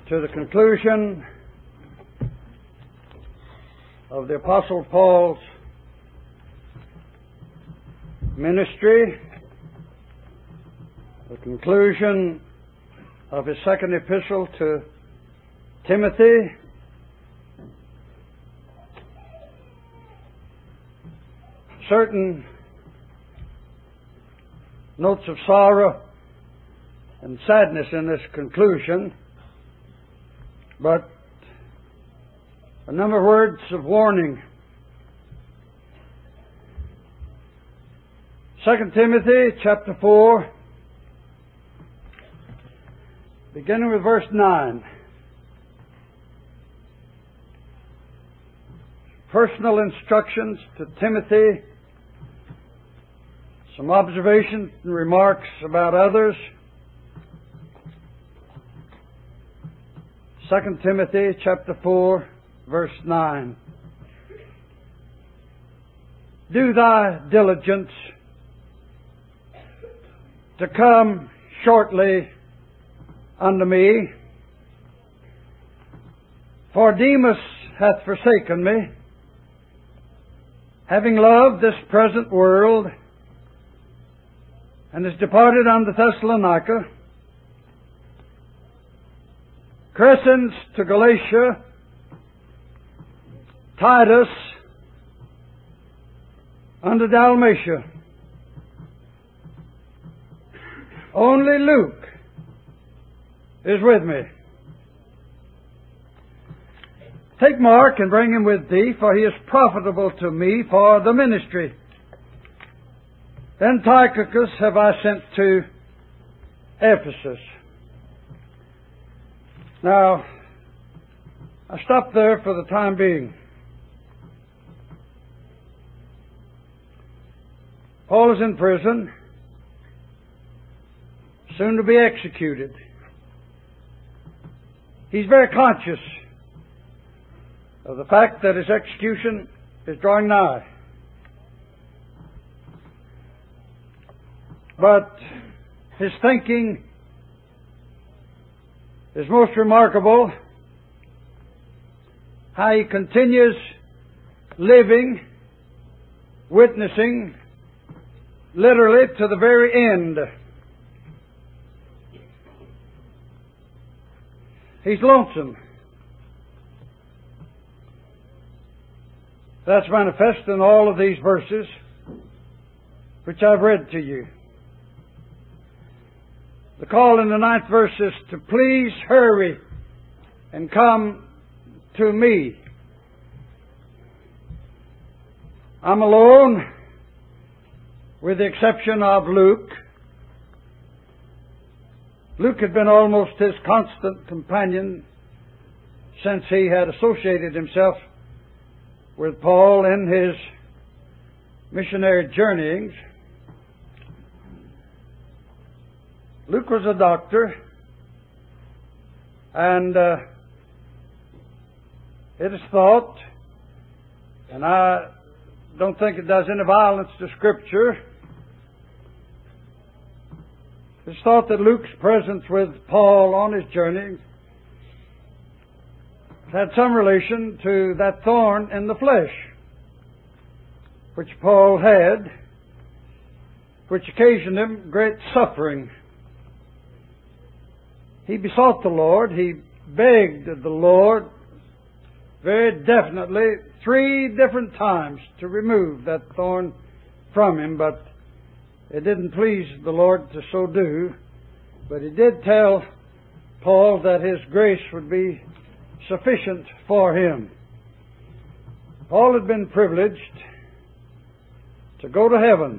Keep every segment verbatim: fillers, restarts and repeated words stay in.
to the conclusion of the Apostle Paul's ministry, the conclusion of his second epistle to Timothy, certain notes of sorrow and sadness in this conclusion, but a number of words of warning. Second Timothy chapter four, beginning with verse nine. Personal instructions to Timothy, some observations and remarks about others. Second Timothy chapter four, verse nine. Do thy diligence to come shortly unto me, for Demas hath forsaken me, having loved this present world, and is departed unto Thessalonica. Crescens to Galatia, Titus unto Dalmatia. Only Luke is with me. Take Mark and bring him with thee, for he is profitable to me for the ministry. Then Tychicus have I sent to Ephesus. Now, I stop there for the time being. Paul is in prison, soon to be executed. He's very conscious of the fact that his execution is drawing nigh. But his thinking is most remarkable, how he continues living, witnessing, literally to the very end. He's lonesome. That's manifest in all of these verses which I've read to you. The call in the ninth verse is to please hurry and come to me. I'm alone, with the exception of Luke. Luke had been almost his constant companion since he had associated himself with Paul in his missionary journeyings. Luke was a doctor, and uh, it is thought, and I don't think it does any violence to Scripture, it's thought that Luke's presence with Paul on his journey had some relation to that thorn in the flesh which Paul had, which occasioned him great suffering. He besought the Lord, he begged the Lord very definitely three different times to remove that thorn from him, but it didn't please the Lord to so do. But he did tell Paul that his grace would be sufficient for him. Paul had been privileged to go to heaven.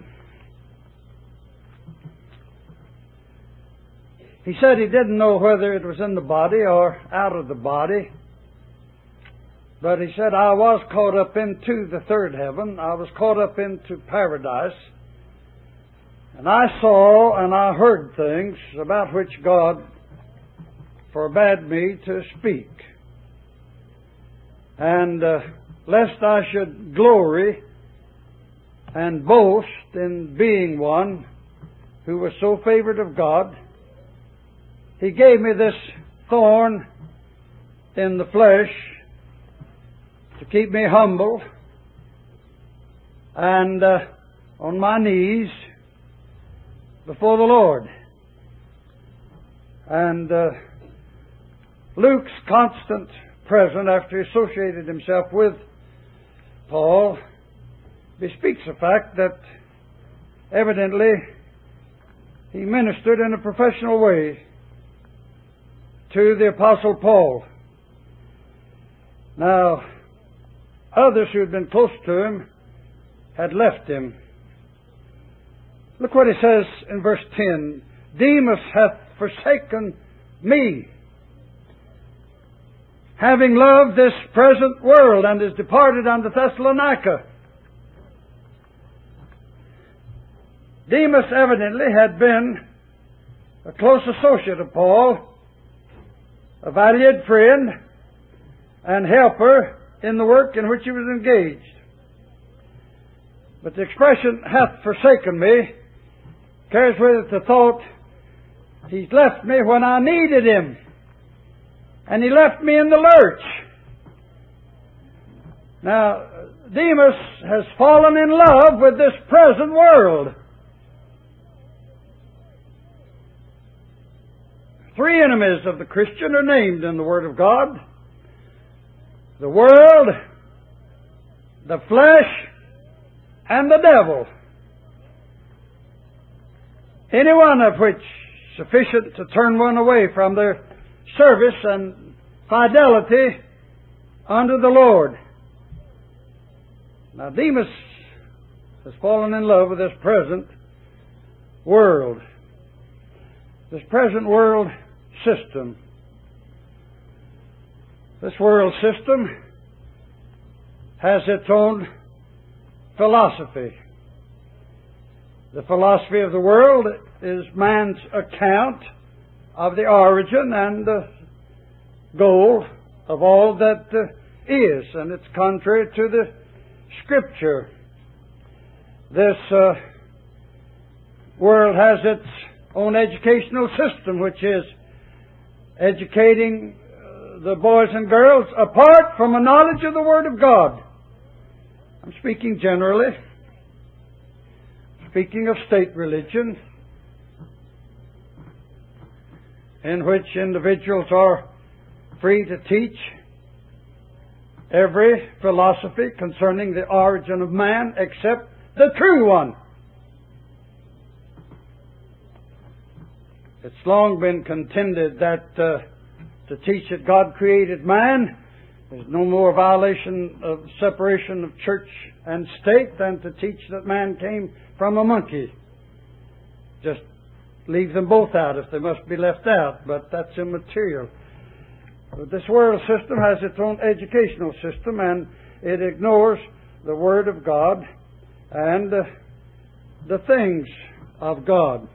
He said he didn't know whether it was in the body or out of the body. But he said, I was caught up into the third heaven. I was caught up into paradise. And I saw and I heard things about which God forbade me to speak. And uh, lest I should glory and boast in being one who was so favored of God, He gave me this thorn in the flesh to keep me humble and uh, on my knees before the Lord. And uh, Luke's constant presence, after he associated himself with Paul, bespeaks the fact that evidently he ministered in a professional way to the Apostle Paul. Now, others who had been close to him had left him. Look what he says in verse ten. Demas hath forsaken me, having loved this present world, and is departed unto Thessalonica. Demas evidently had been a close associate of Paul, a valued friend and helper in the work in which he was engaged. But the expression, hath forsaken me, carries with it the thought, he's left me when I needed him. And he left me in the lurch. Now, Demas has fallen in love with this present world. Three enemies of the Christian are named in the Word of God: the world, the flesh, and the devil. Any one of which sufficient to turn one away from their service and fidelity unto the Lord. Now, Demas has fallen in love with this present world, this present world system. This world system has its own philosophy. The philosophy of the world is man's account of the origin and the goal of all that uh, is, and it's contrary to the Scripture. This uh, world has its own educational system, which is educating uh, the boys and girls apart from a knowledge of the Word of God. I'm speaking generally. Speaking of state religion, in which individuals are free to teach every philosophy concerning the origin of man except the true one. It's long been contended that uh, to teach that God created man is no more violation of separation of church and state than to teach that man came from a monkey. Just leave them both out if they must be left out, but that's immaterial. But this world system has its own educational system, and it ignores the Word of God and uh, the things of God.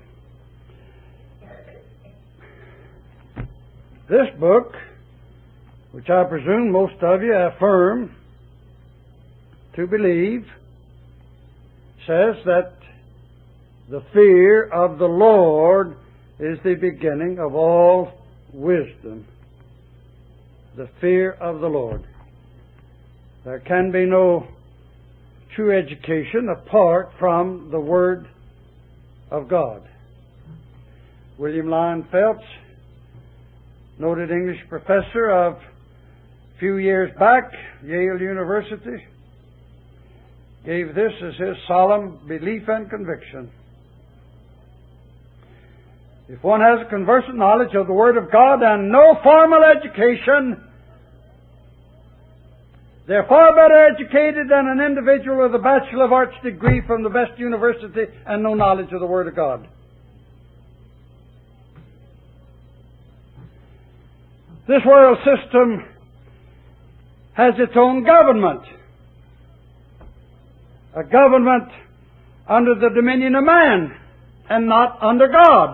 This book, which I presume most of you affirm to believe, says that the fear of the Lord is the beginning of all wisdom. The fear of the Lord. There can be no true education apart from the Word of God. William Lyon Phelps, noted English professor of a few years back, Yale University, gave this as his solemn belief and conviction. If one has a conversant knowledge of the Word of God and no formal education, they're far better educated than an individual with a Bachelor of Arts degree from the best university and no knowledge of the Word of God. This world system has its own government. A government under the dominion of man and not under God.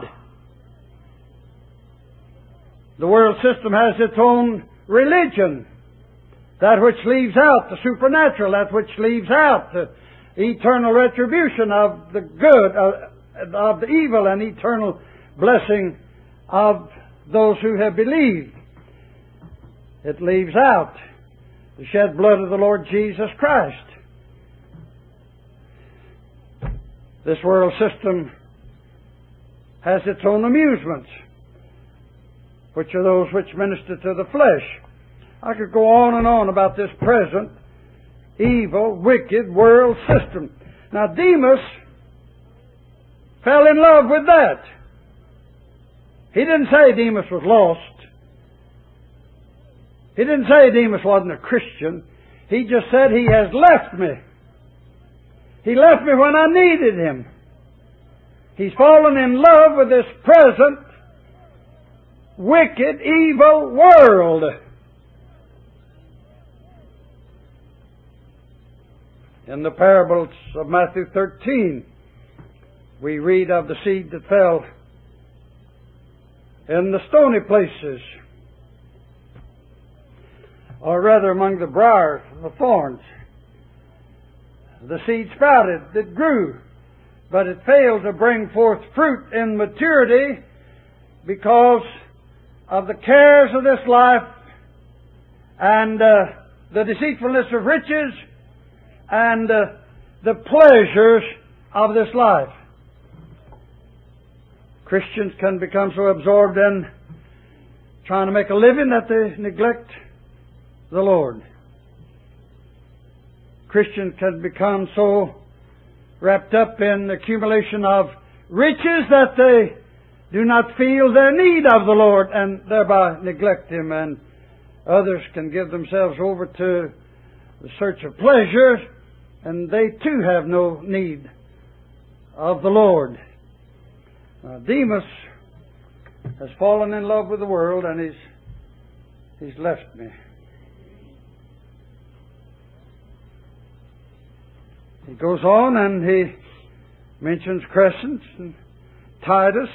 The world system has its own religion, that which leaves out the supernatural, that which leaves out the eternal retribution of the good, of, of the evil, and eternal blessing of those who have believed. it leaves out the shed blood of the Lord Jesus Christ. This world system has its own amusements, which are those which minister to the flesh. I could go on and on about this present evil, wicked world system. Now, Demas fell in love with that. He didn't say Demas was lost. He didn't say Demas wasn't a Christian. He just said he has left me. He left me when I needed him. He's fallen in love with this present wicked, evil world. In the parables of Matthew thirteen, we read of the seed that fell in the stony places, or rather among the briars and the thorns. The seed sprouted, it grew, but it failed to bring forth fruit in maturity because of the cares of this life and uh, the deceitfulness of riches and uh, the pleasures of this life. Christians can become so absorbed in trying to make a living that they neglect the Lord. Christians can become so wrapped up in the accumulation of riches that they do not feel their need of the Lord and thereby neglect Him. And others can give themselves over to the search of pleasure, and they too have no need of the Lord. Uh, Demas has fallen in love with the world, and he's he's left me. He goes on and he mentions Crescens and Titus.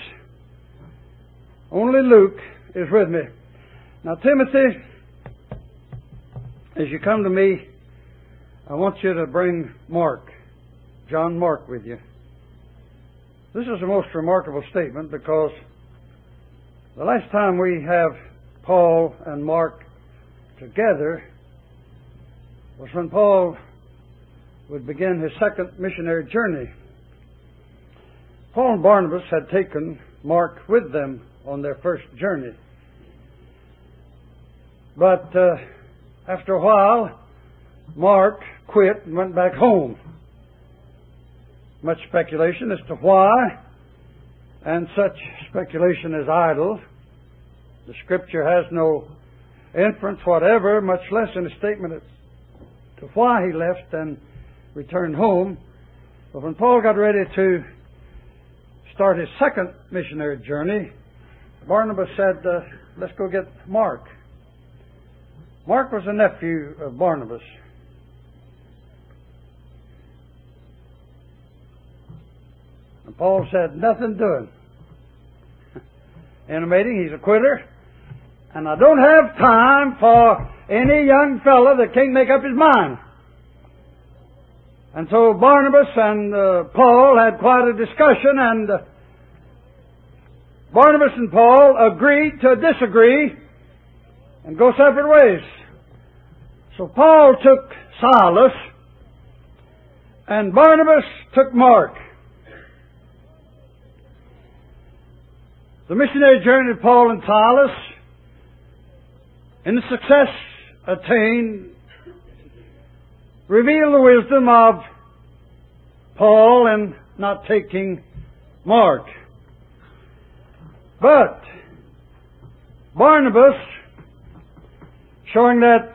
Only Luke is with me. Now, Timothy, as you come to me, I want you to bring Mark, John Mark, with you. This is a most remarkable statement because the last time we have Paul and Mark together was when Paul would begin his second missionary journey. Paul and Barnabas had taken Mark with them on their first journey. But uh, after a while, Mark quit and went back home. Much speculation as to why, and such speculation is idle. The Scripture has no inference whatever, much less in a statement as to why he left and returned home. But when Paul got ready to start his second missionary journey, Barnabas said, uh, let's go get Mark. Mark was a nephew of Barnabas. And Paul said, nothing doing. Intimating he's a quitter. And I don't have time for any young fellow that can't make up his mind. And so Barnabas and uh, Paul had quite a discussion, and uh, Barnabas and Paul agreed to disagree and go separate ways. So Paul took Silas and Barnabas took Mark. The missionary journey of Paul and Silas, in the success attained, revealed the wisdom of Paul in not taking Mark. But Barnabas, showing that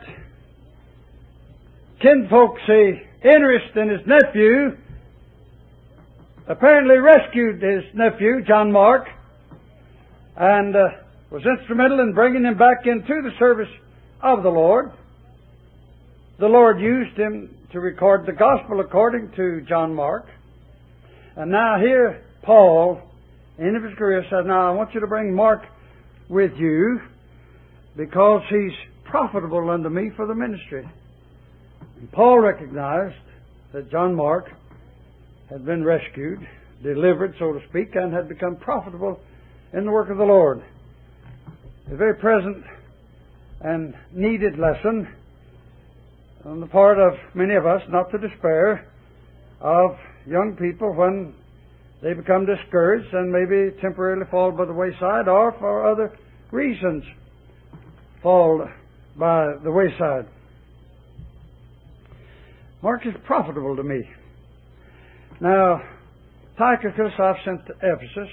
kinfolksy interest in his nephew, apparently rescued his nephew, John Mark, and uh, was instrumental in bringing him back into the service of the Lord. The Lord used him to record the gospel according to John Mark. And now here Paul, end of his career, said, now I want you to bring Mark with you because he's profitable unto me for the ministry. And Paul recognized that John Mark had been rescued, delivered, so to speak, and had become profitable in the work of the Lord. The very present and needed lesson on the part of many of us not to despair of young people when they become discouraged and maybe temporarily fall by the wayside, or for other reasons fall by the wayside. Mark is profitable to me. Now, Tychicus I've sent to Ephesus.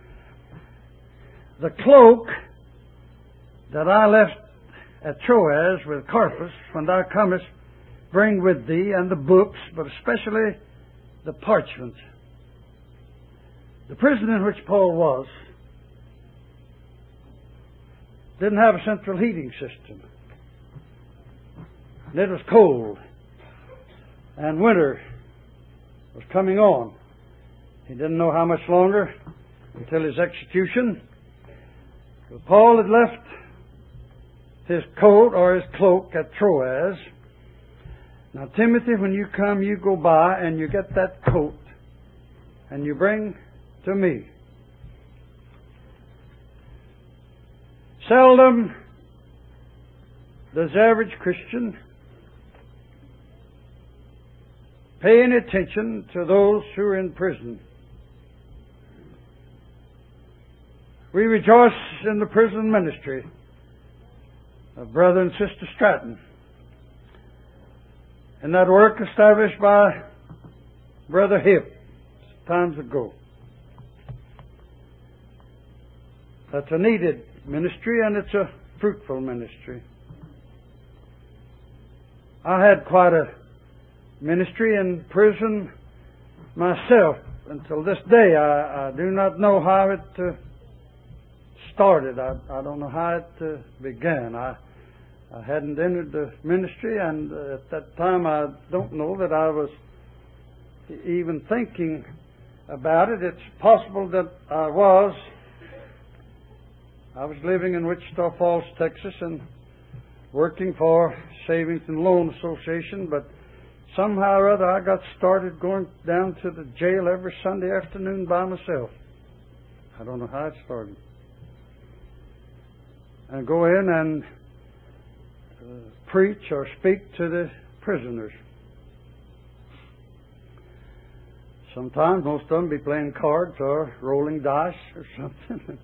The cloak that I left at Troas with Carpus, when thou comest, bring with thee, and the books, but especially the parchments. The prison in which Paul was didn't have a central heating system. And it was cold. And winter was coming on. He didn't know how much longer until his execution. But Paul had left his coat or his cloak at Troas. Now, Timothy, when you come, you go by and you get that coat and you bring to me. Seldom does the average Christian pay any attention to those who are in prison. We rejoice in the prison ministry of Brother and Sister Stratton, and that work established by Brother Hip times ago. That's a needed ministry, and it's a fruitful ministry. I had quite a ministry in prison myself. Until this day, I, I do not know how it uh, started. I, I don't know how it uh, began. I, I hadn't entered the ministry, and uh, at that time I don't know that I was even thinking about it. It's possible that I was. I was living in Wichita Falls, Texas, and working for Savings and Loan Association, but somehow or other I got started going down to the jail every Sunday afternoon by myself. I don't know how it started. And go in and uh, preach or speak to the prisoners. Sometimes most of them be playing cards or rolling dice or something.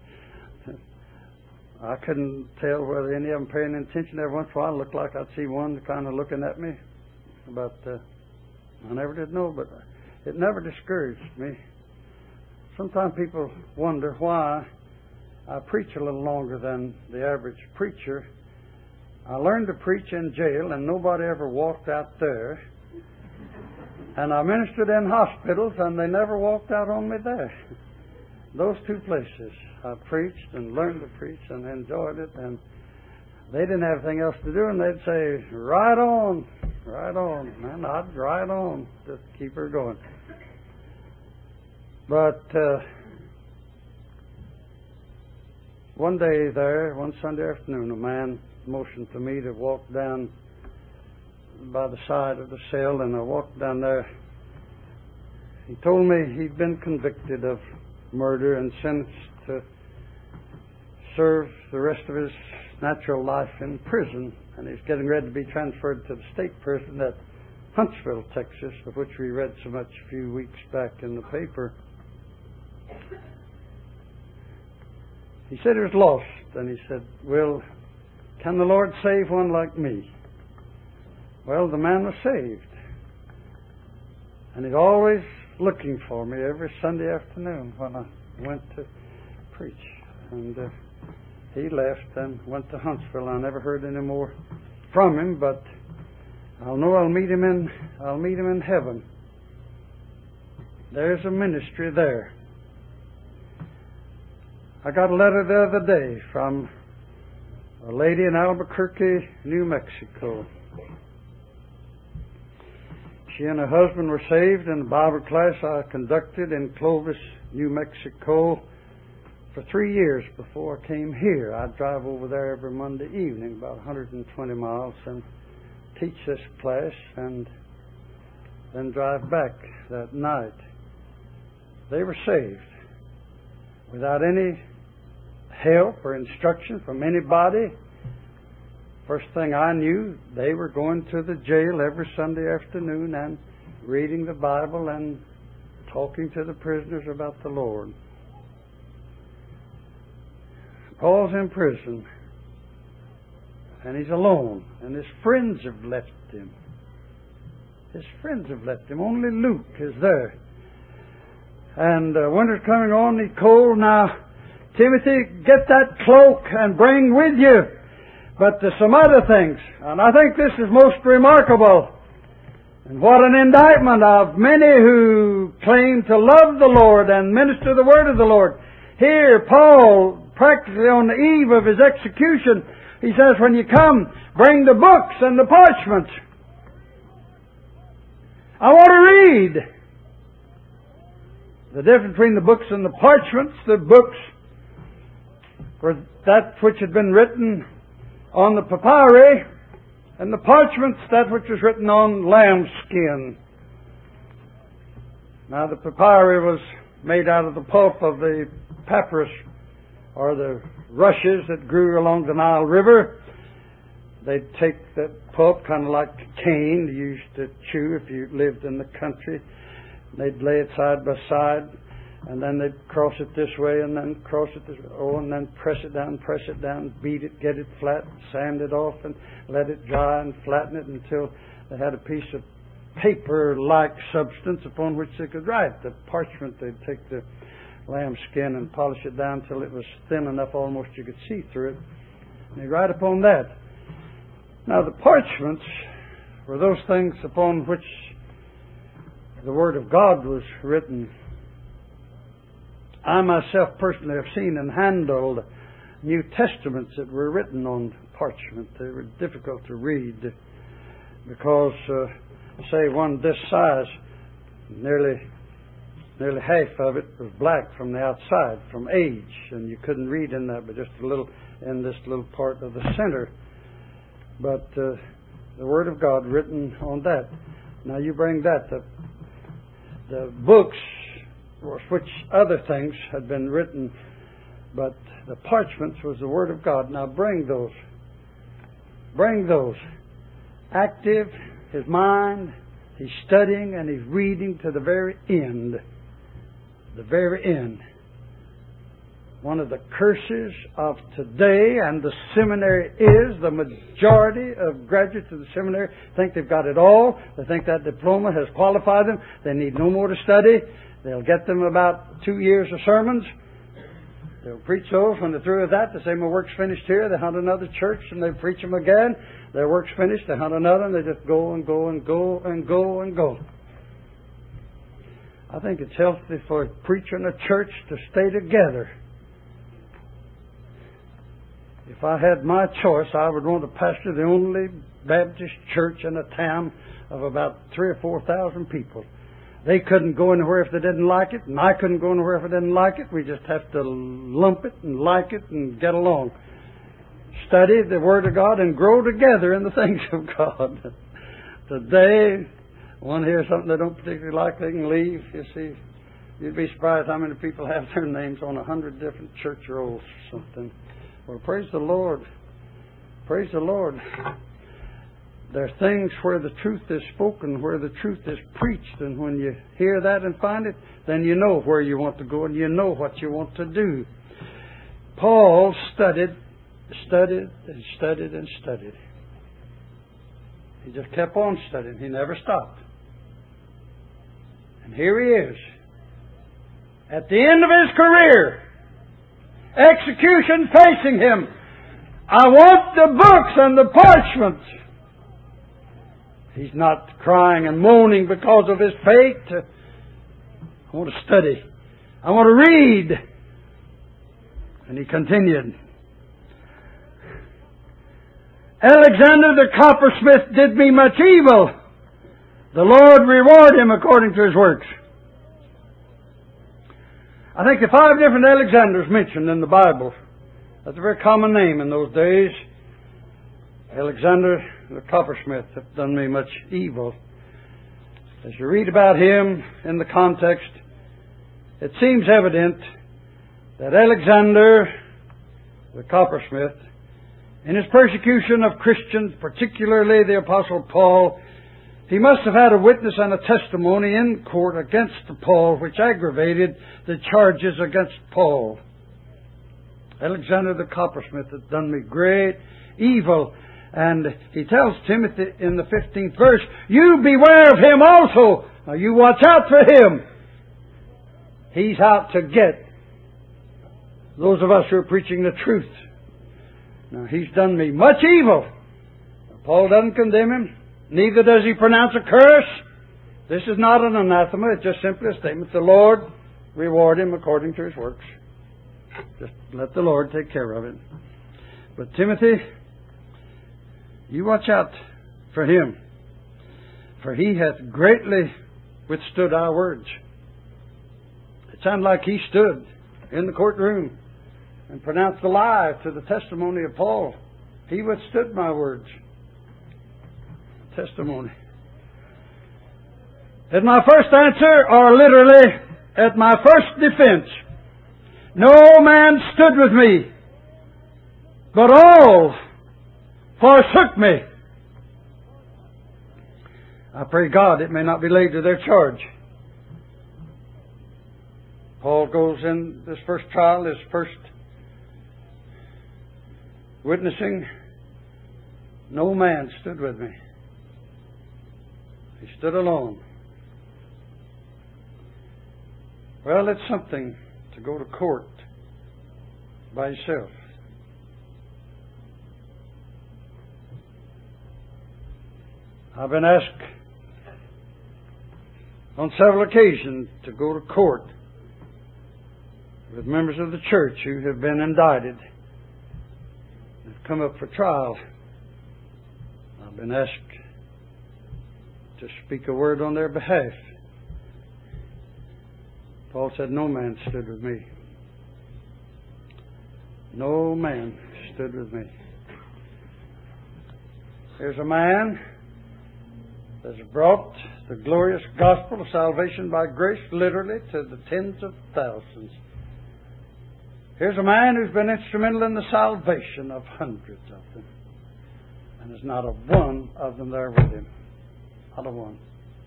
I couldn't tell whether any of them paying attention. Every once in a while it looked like I'd see one kind of looking at me. But uh, I never did know, but it never discouraged me. Sometimes people wonder why I preach a little longer than the average preacher. I learned to preach in jail, and nobody ever walked out there. And I ministered in hospitals, and they never walked out on me there. Those two places, I preached and learned to preach and enjoyed it, and they didn't have anything else to do, and they'd say, right on, right on. And I'd right on, just keep her going. But uh, one day there, one Sunday afternoon, a man motioned to me to walk down by the side of the cell, and I walked down there. He told me he'd been convicted of murder and sentenced to serve the rest of his natural life in prison, and he's getting ready to be transferred to the state prison at Huntsville, Texas, of which we read so much a few weeks back in the paper. He said he was lost, and he said, well, can the Lord save one like me? Well, the man was saved, and he's always looking for me every Sunday afternoon when I went to preach. And uh, he left and went to Huntsville. I never heard any more from him, but I'll know I'll meet him in I'll meet him in heaven. There's a ministry there. I got a letter the other day from a lady in Albuquerque, New Mexico. She and her husband were saved in a Bible class I conducted in Clovis, New Mexico for three years before I came here. I'd drive over there every Monday evening, about one hundred twenty miles, and teach this class and then drive back that night. They were saved without any help or instruction from anybody. First thing I knew, they were going to the jail every Sunday afternoon and reading the Bible and talking to the prisoners about the Lord. Paul's in prison, and he's alone, and his friends have left him. His friends have left him. Only Luke is there. And uh, winter's coming on, he's cold. Now, Timothy, get that cloak and bring with you. But there's some other things, and I think this is most remarkable. And what an indictment of many who claim to love the Lord and minister the word of the Lord. Here, Paul, practically on the eve of his execution, he says, when you come, bring the books and the parchments. I want to read. The difference between the books and the parchments, the books were that which had been written on the papyri, and the parchments, that which was written on lambskin. Now the papyri was made out of the pulp of the papyrus, or the rushes that grew along the Nile River. They'd take that pulp, kind of like cane you used to chew if you lived in the country. They'd lay it side by side, and then they'd cross it this way, and then cross it this way, oh, and then press it down, press it down, beat it, get it flat, sand it off, and let it dry and flatten it until they had a piece of paper-like substance upon which they could write. The parchment, they'd take the lamb skin and polish it down till it was thin enough almost you could see through it. And they'd write upon that. Now the parchments were those things upon which the Word of God was written. I myself personally have seen and handled New Testaments that were written on parchment. They were difficult to read because, uh, say, one this size, nearly nearly half of it was black from the outside, from age, and you couldn't read in that, but just a little in this little part of the center. But uh, the Word of God written on that. Now you bring that. The, the books, which other things had been written, but the parchments was the Word of God. Now bring those. Bring those. Active, his mind, he's studying and he's reading to the very end. The very end. One of the curses of today and the seminary is the majority of graduates of the seminary think they've got it all. They think that diploma has qualified them. They need no more to study. They'll get them about two years of sermons. They'll preach those. When they're through with that, they say, my work's finished here. They hunt another church and they preach them again. Their work's finished. They hunt another and they just go and go and go and go and go. I think it's healthy for a preacher and a church to stay together. If I had my choice, I would want to pastor the only Baptist church in a town of about three or four thousand people. They couldn't go anywhere if they didn't like it, and I couldn't go anywhere if I didn't like it. We just have to lump it and like it and get along. Study the Word of God and grow together in the things of God. Today, one hears something they don't particularly like, they can leave. You see, you'd be surprised how many people have their names on a hundred different church rolls or something. Well, praise the Lord. Praise the Lord. There are things where the truth is spoken, where the truth is preached, and when you hear that and find it, then you know where you want to go and you know what you want to do. Paul studied, studied, and studied, and studied. He just kept on studying. He never stopped. And here he is, at the end of his career, execution facing him. I want the books and the parchments. He's not crying and moaning because of his fate. I want to study. I want to read. And he continued. Alexander the coppersmith did me much evil. The Lord reward him according to his works. I think the five different Alexanders mentioned in the Bible, that's a very common name in those days. Alexander the coppersmith hath done me much evil. As you read about him in the context, it seems evident that Alexander the coppersmith In his persecution of Christians, particularly the Apostle Paul, he must have had a witness and a testimony in court against Paul, which aggravated the charges against Paul. Alexander the coppersmith had done me great evil. And he tells Timothy in the fifteenth verse, you beware of him also. Now you watch out for him. He's out to get those of us who are preaching the truth. Now he's done me much evil. Paul doesn't condemn him. Neither does he pronounce a curse. This is not an anathema. It's just simply a statement. The Lord reward him according to his works. Just let the Lord take care of it. But Timothy, you watch out for him, for he hath greatly withstood our words. It sounded like he stood in the courtroom and pronounced a lie to the testimony of Paul. He withstood my words. Testimony. At my first answer, or literally, at my first defense, no man stood with me, but all forsook me. I pray God it may not be laid to their charge. Paul goes in this first trial, his first witnessing. No man stood with me. He stood alone. Well, it's something to go to court by yourself. I've been asked on several occasions to go to court with members of the church who have been indicted and have come up for trial. I've been asked to speak a word on their behalf. Paul said, no man stood with me. No man stood with me. There's a man that's brought the glorious gospel of salvation by grace literally to the tens of thousands. Here's a man who's been instrumental in the salvation of hundreds of them. And there's not a one of them there with him. Not a one.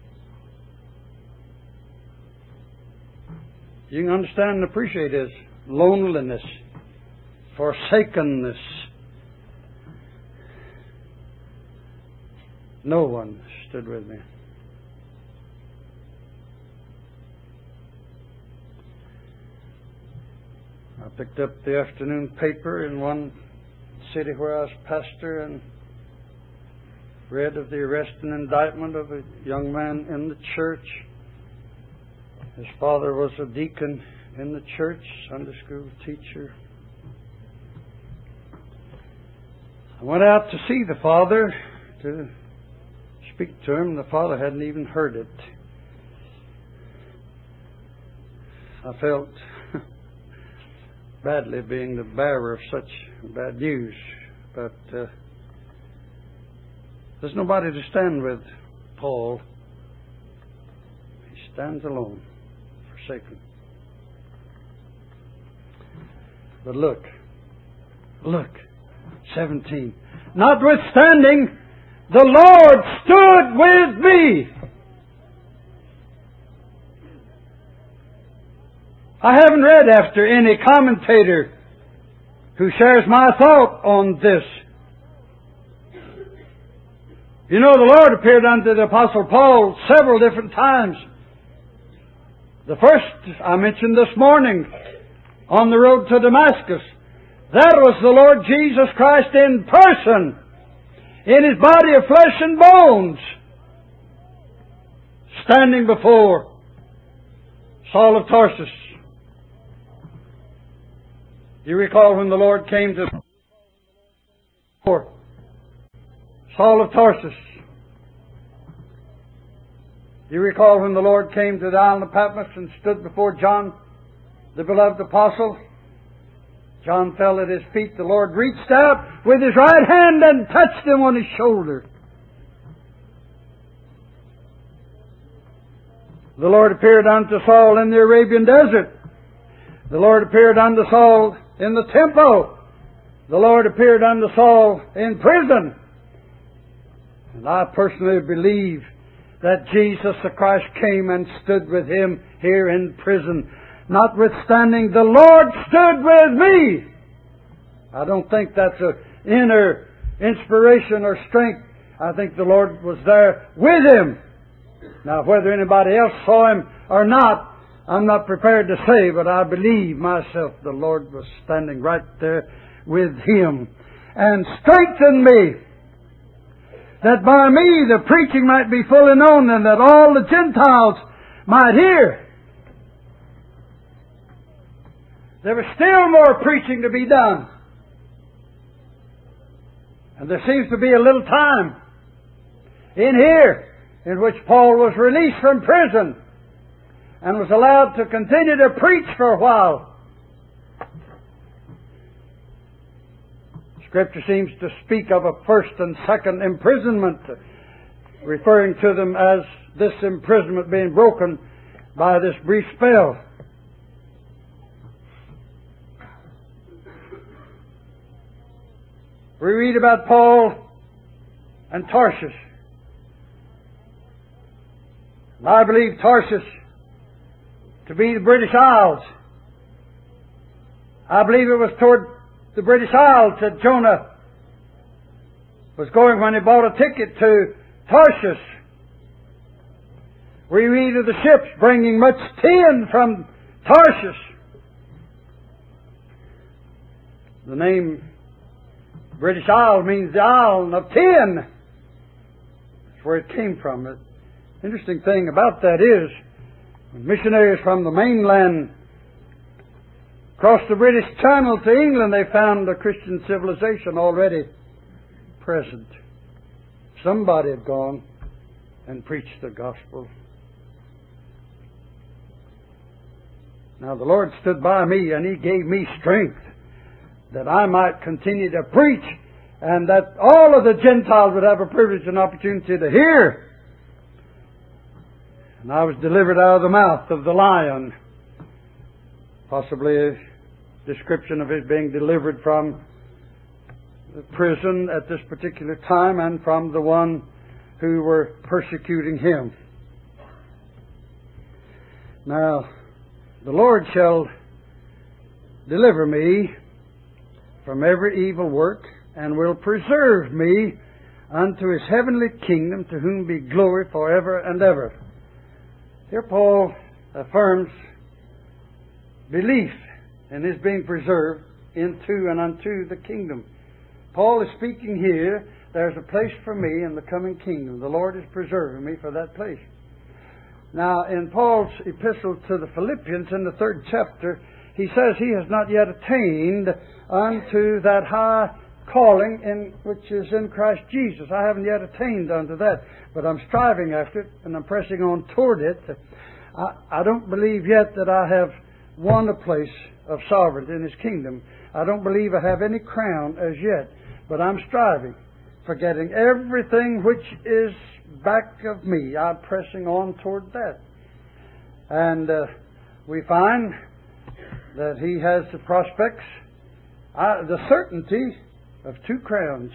You can understand and appreciate his loneliness, forsakenness. No one stood with me. I picked up the afternoon paper in one city where I was pastor and read of the arrest and indictment of a young man in the church. His father was a deacon in the church, Sunday school teacher. I went out to see the father, to speak to him. The father hadn't even heard it. I felt badly being the bearer of such bad news, but uh, there's nobody to stand with Paul. He stands alone, forsaken. But look, look, seventeen. Notwithstanding, the Lord stood with me. I haven't read after any commentator who shares my thought on this. You know, the Lord appeared unto the Apostle Paul several different times. The first I mentioned this morning on the road to Damascus. That was the Lord Jesus Christ in person, in His body of flesh and bones, standing before Saul of Tarsus. You recall when the Lord came to Saul of Tarsus. You recall when the Lord came to the island of Patmos and stood before John, the beloved apostle. John fell at his feet. The Lord reached out with His right hand and touched him on his shoulder. The Lord appeared unto Saul in the Arabian desert. The Lord appeared unto Saul in the temple. the Lord appeared unto Saul in prison. And I personally believe that Jesus the Christ came and stood with him here in prison. Notwithstanding, the Lord stood with me. I don't think that's an inner inspiration or strength. I think the Lord was there with him. Now, whether anybody else saw him or not, I'm not prepared to say, but I believe myself the Lord was standing right there with him and strengthened me, that by me the preaching might be fully known and that all the Gentiles might hear. There was still more preaching to be done. And there seems to be a little time in here in which Paul was released from prison and was allowed to continue to preach for a while. Scripture seems to speak of a first and second imprisonment, referring to them as this imprisonment being broken by this brief spell. We read about Paul and Tarshish. I believe Tarshish to be the British Isles. I believe it was toward the British Isles that Jonah was going when he bought a ticket to Tarshish. We read of the ships bringing much tin from Tarshish. The name British Isle means the isle of tin. That's where it came from. The interesting thing about that is, when missionaries from the mainland crossed the British Channel to England, they found a Christian civilization already present. Somebody had gone and preached the gospel. Now the Lord stood by me and He gave me strength that I might continue to preach and that all of the Gentiles would have a privilege and opportunity to hear. And I was delivered out of the mouth of the lion. Possibly a description of his being delivered from the prison at this particular time and from the one who were persecuting him. Now, the Lord shall deliver me from every evil work and will preserve me unto His heavenly kingdom, to whom be glory forever and ever. Here Paul affirms belief in his being preserved into and unto the kingdom. Paul is speaking here, there's a place for me in the coming kingdom. The Lord is preserving me for that place. Now, in Paul's epistle to the Philippians, in the third chapter, he says he has not yet attained unto that high calling in which is in Christ Jesus. I haven't yet attained unto that, but I'm striving after it, and I'm pressing on toward it. I, I don't believe yet that I have won a place of sovereignty in His kingdom. I don't believe I have any crown as yet, but I'm striving, forgetting everything which is back of me. I'm pressing on toward that. And uh, we find that he has the prospects, uh, the certainty of two crowns.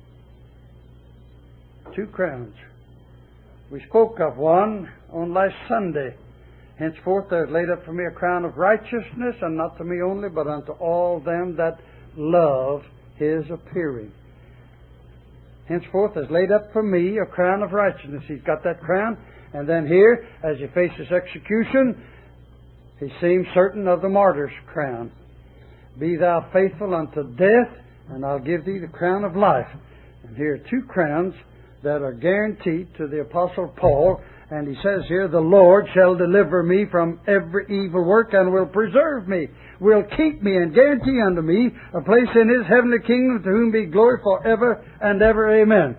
Two crowns. We spoke of one on last Sunday. Henceforth there is laid up for me a crown of righteousness, and not to me only, but unto all them that love His appearing. Henceforth is laid up for me a crown of righteousness. He's got that crown. And then here, as he faces execution, he seems certain of the martyr's crown. Be thou faithful unto death, and I'll give thee the crown of life. And here are two crowns that are guaranteed to the Apostle Paul. And he says here, the Lord shall deliver me from every evil work and will preserve me, will keep me and guarantee unto me a place in His heavenly kingdom, to whom be glory forever and ever. Amen.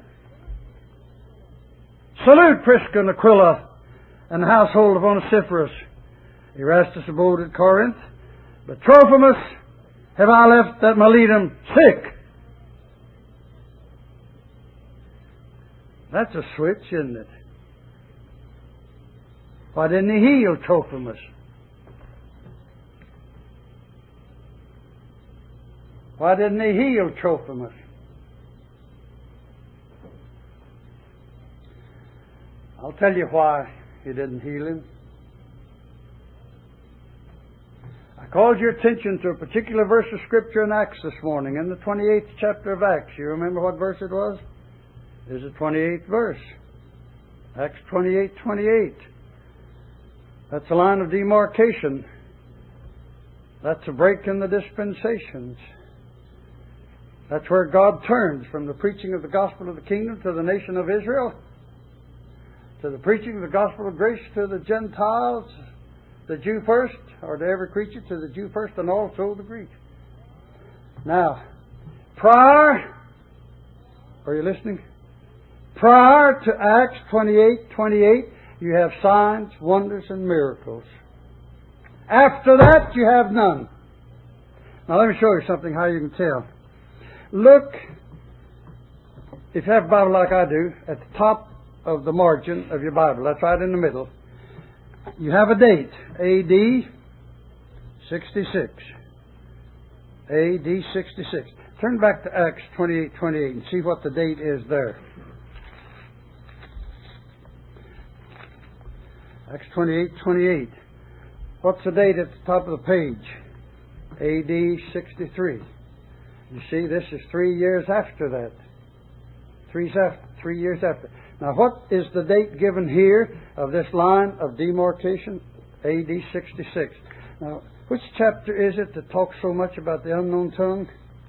Salute Prisca and Aquila and the household of Onesiphorus. Erastus abode at Corinth, but Trophimus have I left at Miletum sick. That's a switch, isn't it? Why didn't He heal Trophimus? Why didn't He heal Trophimus? I'll tell you why He didn't heal him. I called your attention to a particular verse of Scripture in Acts this morning, in the twenty-eighth chapter of Acts. You remember what verse it was? It is the twenty-eighth verse. Acts twenty-eight, twenty-eight. That's a line of demarcation. That's a break in the dispensations. That's where God turns from the preaching of the gospel of the kingdom to the nation of Israel, to the preaching of the gospel of grace to the Gentiles, the Jew first, or to every creature, to the Jew first, and also the Greek. Now, prior, are you listening? Prior to Acts twenty-eight, twenty-eight, you have signs, wonders, and miracles. After that, you have none. Now, let me show you something, how you can tell. Look, if you have a Bible like I do, at the top of the margin of your Bible, that's right in the middle, you have a date, A D sixty-six. A D sixty-six. Turn back to Acts twenty-eight, twenty-eight and see what the date is there. Acts twenty-eight, twenty-eight. What's the date at the top of the page? A D sixty-three. You see, this is three years after that. Three, after, three years after. Now, what is the date given here of this line of demarcation? A D sixty-six. Now, which chapter is it that talks so much about the unknown tongue?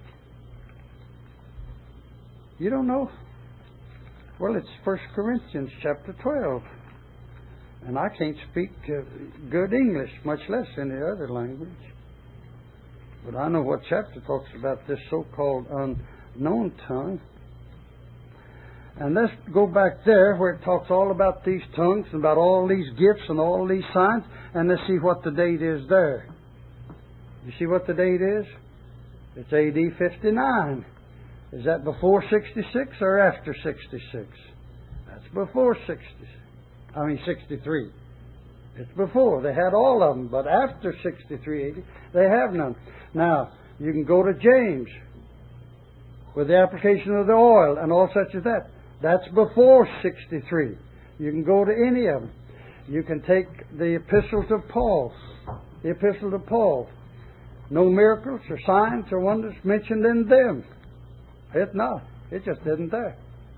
You don't know? Well, it's First Corinthians chapter twelve. And I can't speak uh, good English, much less any other language. But I know what chapter talks about this so-called unknown tongue. And let's go back there where it talks all about these tongues and about all these gifts and all these signs, and let's see what the date is there. You see what the date is? It's A D fifty-nine. Is that before sixty-six or after sixty-six? That's before sixty-six. I mean sixty-three. It's before. They had all of them, but after sixty-three A D, they have none. Now, you can go to James with the application of the oil and all such as that. That's before sixty-three. You can go to any of them. You can take the epistles of Paul. The epistle of Paul. No miracles or signs or wonders mentioned in them. It's not. It just isn't there.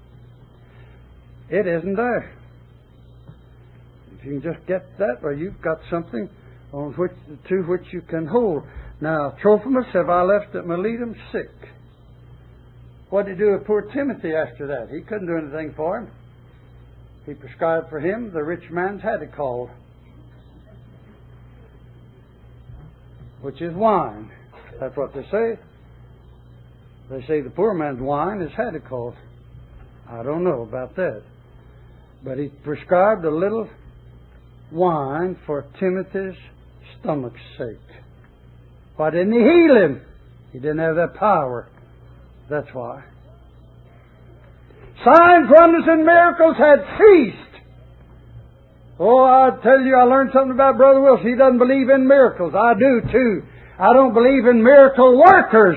It isn't there. If you can just get that, well, you've got something on which to which you can hold. Now, Trophimus have I left at Miletum sick. What did he do with poor Timothy after that? He couldn't do anything for him. He prescribed for him the rich man's hadicol, which is wine. That's what they say. They say the poor man's wine is hadicol. I don't know about that. But he prescribed a little wine for Timothy's stomach's sake. Why didn't he heal him? He didn't have that power. That's why. Signs, wonders, and miracles had ceased. Oh, I tell you, I learned something about Brother Wilson. He doesn't believe in miracles. I do too. I don't believe in miracle workers.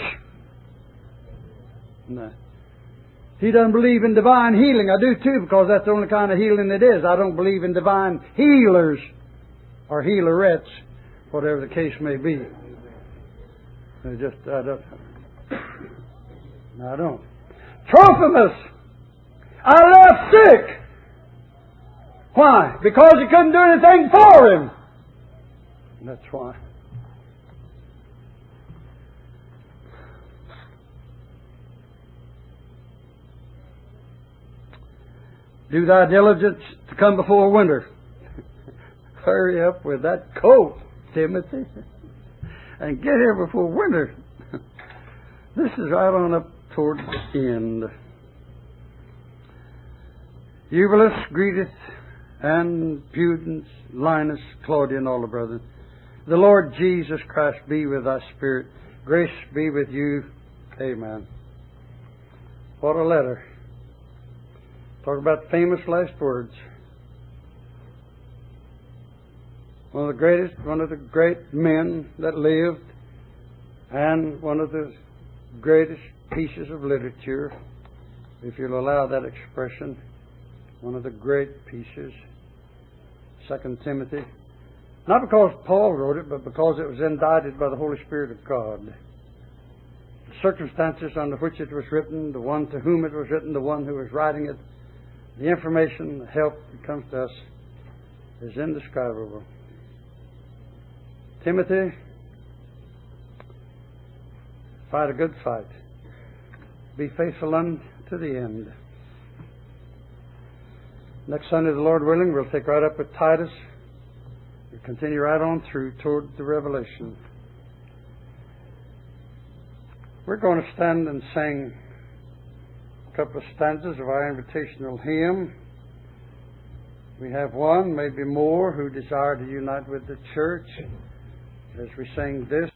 No. He doesn't believe in divine healing. I do too, because that's the only kind of healing it is. I don't believe in divine healers or healerettes, whatever the case may be. I just, I don't. No, I don't. Trophimus, I left sick. Why? Because he couldn't do anything for him. That's why. Do thy diligence to come before winter. Hurry up with that coat, Timothy, and get here before winter. This is right on up towards the end. Eubulus greeteth, and Pudens, Linus, Claudia, and all the brothers. The Lord Jesus Christ be with thy spirit. Grace be with you. Amen. What a letter. Talk about famous last words. One of the greatest, one of the great men that lived, and one of the greatest pieces of literature, if you'll allow that expression, one of the great pieces, Second Timothy. Not because Paul wrote it, but because it was indited by the Holy Spirit of God. The circumstances under which it was written, the one to whom it was written, the one who was writing it, the information, the help that comes to us is indescribable. Timothy, fight a good fight. Be faithful unto the end. Next Sunday, the Lord willing, we'll take right up with Titus. We'll continue right on through toward the Revelation. We're going to stand and sing a couple of stanzas of our invitational hymn. We have one, maybe more, who desire to unite with the church as we sing this.